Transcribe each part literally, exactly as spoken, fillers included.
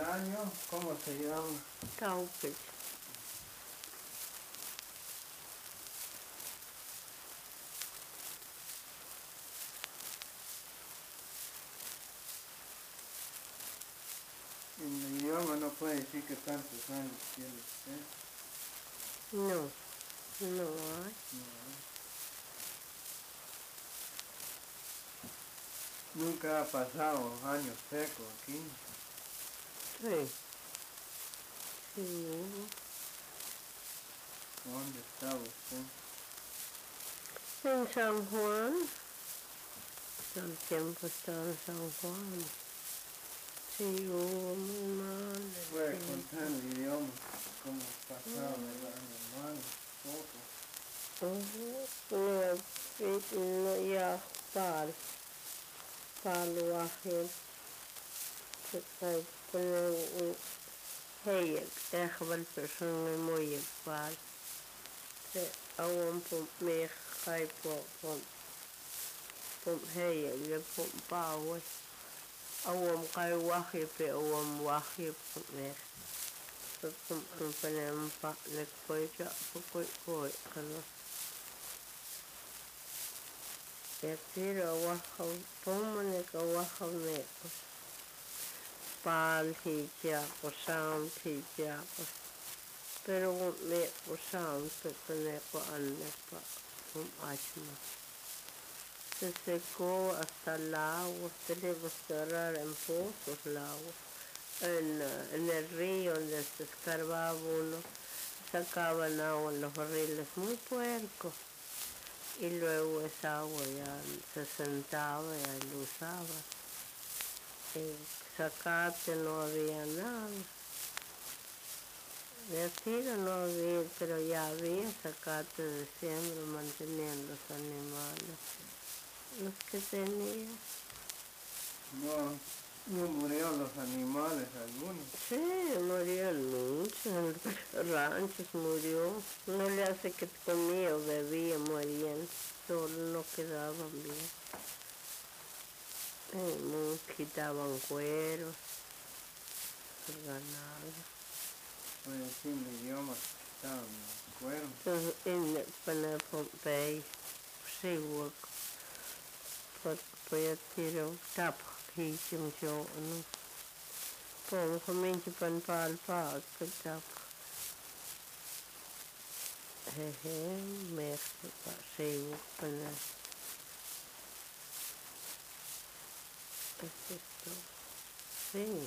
año, ¿cómo se llama? Taupit. En el idioma no puede decir que tantos años tiene usted. No, no hay. No. Nunca ha pasado años secos aquí. Sí. Sí, hubo. ¿Dónde estaba usted? En San Juan. Todo el tiempo estaba en San Juan. Sí, hubo muy mal. Puede contar el idioma, cómo pasaba el año mal, poco. No, no, ya, pal. Pal, wahid. Kuna heyek, ekhbal person muy pal. Se awan pum me khai po pum pum heyek le pum pawe. Awan kai wahid pe awan wahid pum me. Pum pum penem pa le koi ja koi koi kana. Ya tira wahau pum ne ka wahau me. Pal hijako, sound hijako. Pero me ko sound pe ko anne pa um achma. Se secó hasta el agua, tenemos que agarrar en pozos el agua. En, en el río donde se escarbaba uno, sacaban agua en los barriles muy puercos. Y luego esa agua ya se sentaba y lo usaba. Y zacate no había nada. De tiro no había, pero ya había zacate de siembra manteniendo los animales. Los que tenía. No, no murieron los animales algunos. Sí, murieron muchos. En ranchos murió. No le hace que comía o bebía, morían. Solo no quedaban bien. Eh, quitaban cueros, ganado. Puede decir el idioma que estaban los cueros. Entonces, en el Pompey, sí, work. Pues tiro tap, hichim jo, no. Pom cominci pan pal pal, que tap. Hehe, merda, sí, work, pan. Es esto. Sí.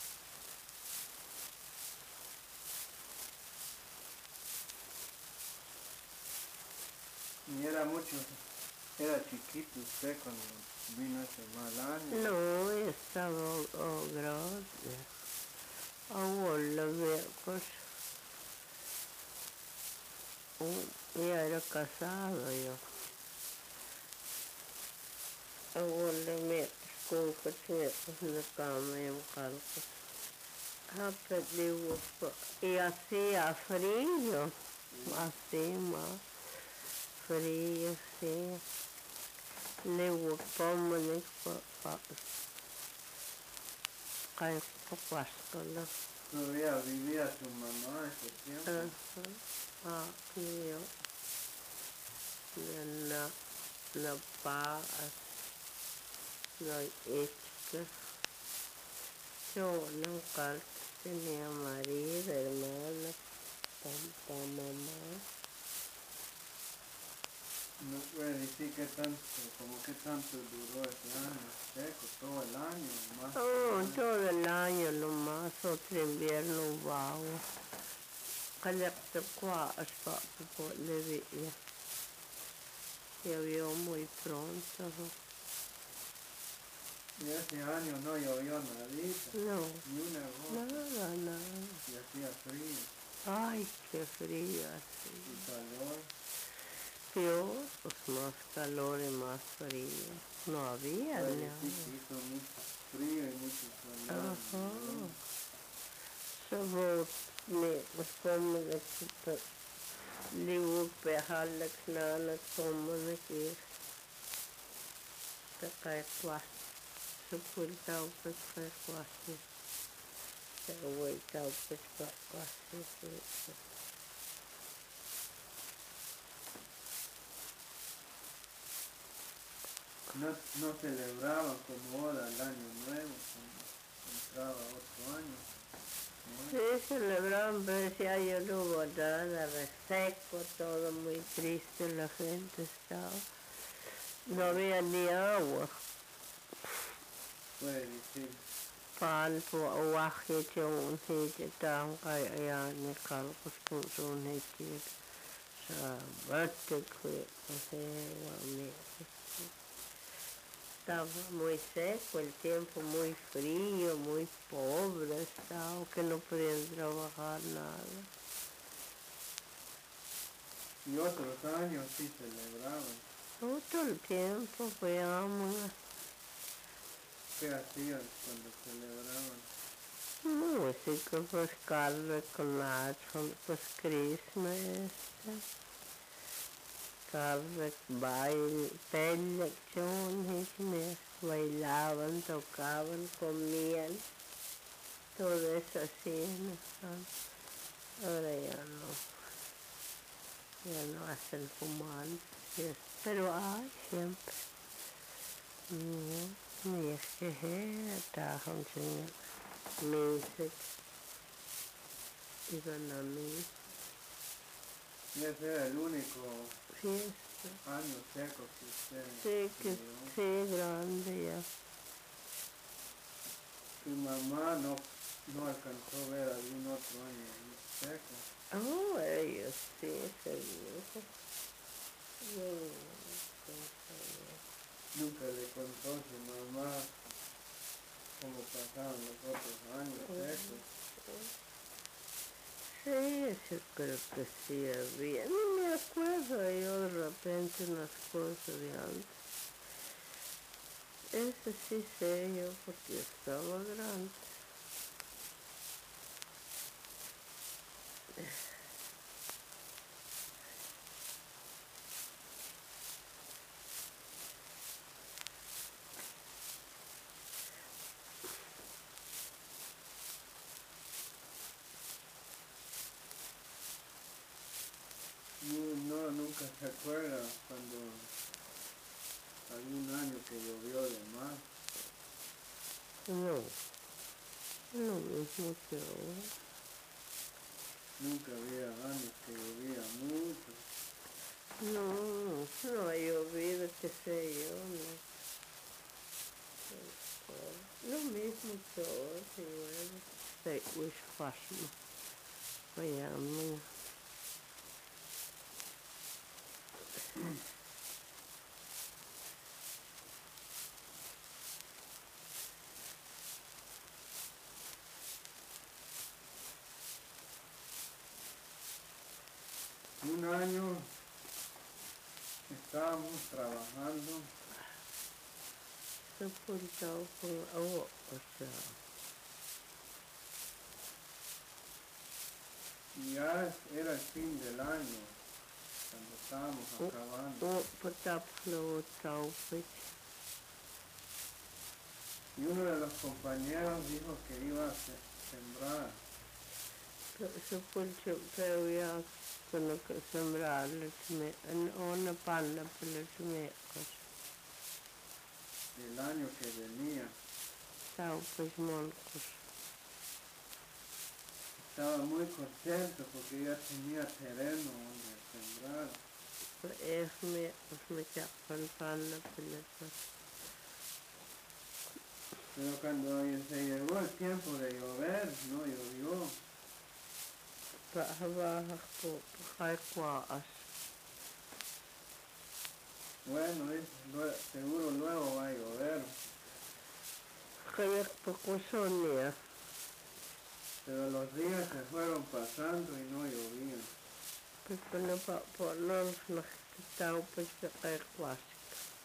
Y era mucho, era chiquito usted cuando vino ese mal año. No, estaba oh, grande. Abuela, pues. Oh, ya era casado yo. Abuela, me con que tiene una cama y un calco. Ah, pero y hacía frío, así más frío, sí. Le gustaba, le gustaba. Cae poco asco, ¿no? Todavía vivía su mamá ese tiempo. Ajá. Ah, yo. La, la paz, la ética. Yo nunca tenía marido, hermana, papá, mamá. No puede decir que tanto, como que tanto duró ese año seco, todo el año, más. Oh, todo el año nomás, otro invierno hubo agua. Calecta qua hasta por le veía. Llovió muy pronto. Y ese año no llovió nadita. No, Ni una gota. nada, nada. Y hacía frío. Ay, qué frío así. Y calor. Peor, pues más calor y más frío. No había Pues nada. sí, que hizo mucho frío y mucho calor. Ajá. Solo me como de que liu pehalak nana como de que te cae cuas. Se puede o que cae cuas. se voy a pues casi. No, no celebraban como ahora el año nuevo, cuando entraba otro año. ¿No? Sí, celebraban, pero decía yo no hubo nada, reseco, todo muy triste, la gente estaba. No había ni agua. Puede decir. Pan på oaxetion hit tanka ja ne kalkus kun sun hit sa vatte que se me estaba muy seco el tiempo, muy frío, muy pobre estaba, que no podían trabajar nada. Y otros años sí celebraban. Todo el tiempo veamos. ¿Qué hacían cuando celebraban? Música, pues Carlos con Nacho, pues Christmas, Carlos baile, lecciones, bailaban, tocaban, comían, todo eso así, ¿no? Ahora ya no, ya no hacen fumar, pero hay siempre. No, es que está señor. Music, iban a mí. Y ese era el único Fiesta. año seco que usted Sí, que vivió. sí, grande ya. Su mamá no, no alcanzó a ver algún otro año seco. Oh, ellos sí, seguro. No, Nunca le contó a su mamá cómo pasaban los otros años secos. sí, yo creo que sí había. No me acuerdo yo de repente unas cosas de antes. Eso sí sé yo porque estaba grande. No, no, nunca se acuerda cuando algún año que llovió de más. No, no mismo que ahora. Nunca había años que llovía mucho. No, no ha llovido, qué sé yo, no. Lo mismo que ahora, que llueve. Sí, wish fashion. Miami. Un año estábamos trabajando Sepultado con agua, o sea. y ya era el fin del año cuando estábamos acabando. O pataplo, taupich. Y uno de los compañeros dijo que iba a se- sembrar Sepultado, pero ya con lo que sembrar, una panda, pero me el año que venía. taupich moncos. Estaba muy contento porque ya tenía terreno donde sembrar. Es me, me chapan panda, pero Pero cuando se llegó el tiempo de llover, no llovió. baja, baja, baja, baja, Bueno, es, lue- seguro luego va a llover. Kaya poco sonía. Pero los días se fueron pasando y no llovía. Pero no pa po no no estaba pues que clásico.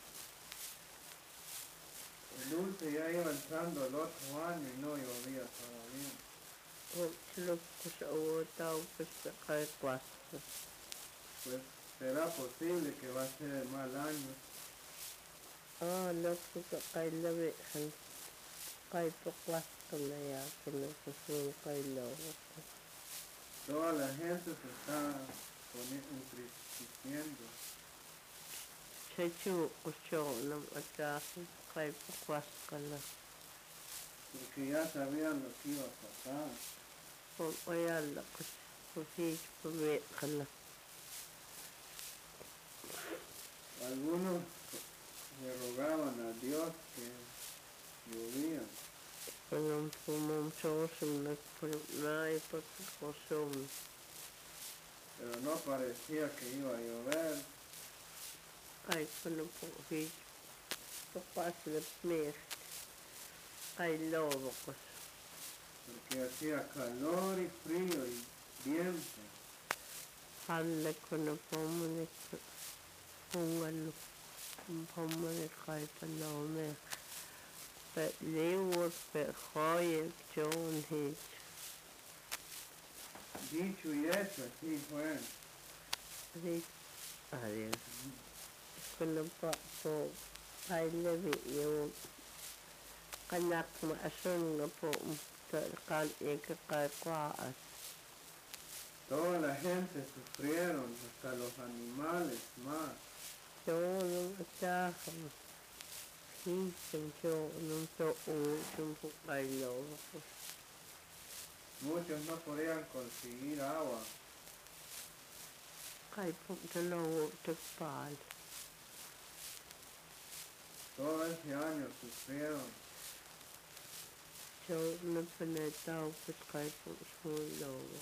El dulce ya iba entrando el otro año y no llovía todavía. O lo pues o estaba pues que clásico. Pues será posible que va a ser el mal año. Ah, no pues que cae la virgen. Kaipakwascana ya Kunapasun Kailobo. Toda la gente se está poni- entristeciendo. Chechu Kushonam Atahi Kaipakwascana. Porque ya sabían lo que iba a pasar. Con Oyala Kushich Pumekana. Algunos le rogaban a Dios que llovía, Kunam Pumam Chosum Nakpunai Pakosum. pero no parecía que iba a llover. Ay Kunapuhich Pakwaslip Mist. Ay Lobokos. Porque hacía calor y frío y viento. Halle Kunapumanik Pungan Pumanik Kaipanome. But Leeward But Hoyek John Hitch. Dicho y hecho, así fue. Rich Adios. Kunapapo. Ay Levi Yo. Kanak Maasun Napo. Kan Eka Kaikwaas. Toda la gente sufrieron, hasta los animales más. Jonum Ataham. Peace and Jonum So Ocean Pukailovo. Muchos no podían conseguir agua. Kaipukalowo Tukpal. Todo ese año sufrieron. Jonum Panetao Puskaipuk Smulovo.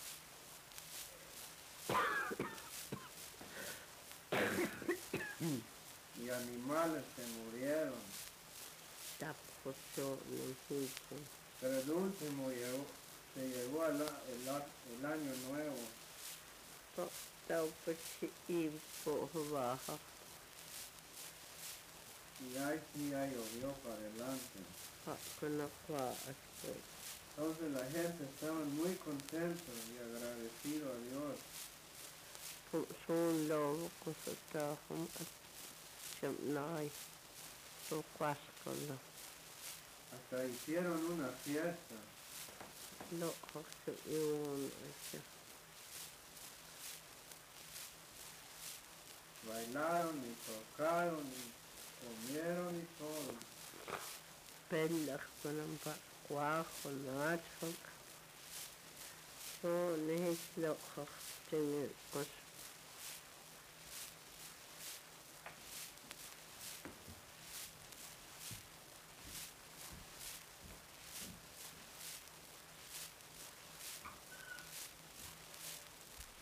Y animales se murieron. Tapos Jonum Hitch. Pero el último llegó, se llegó el, a- el, a- el año nuevo. Tau Pachi Eve Po Havaha. Y ahí sí ya llovió para adelante. Hakunakwa Aspe. Entonces la gente estaba muy contenta y agradecido a Dios. Soon Lovo Kusatahum Chamnai. Pukwaskala. Hasta hicieron una fiesta. Lo Haksu Iwon Asha. Bailaron y tocaron y comieron y todo. Pendach Kunampa Kwaho Natchak. So Nihis Lo Haksu Tingi Kus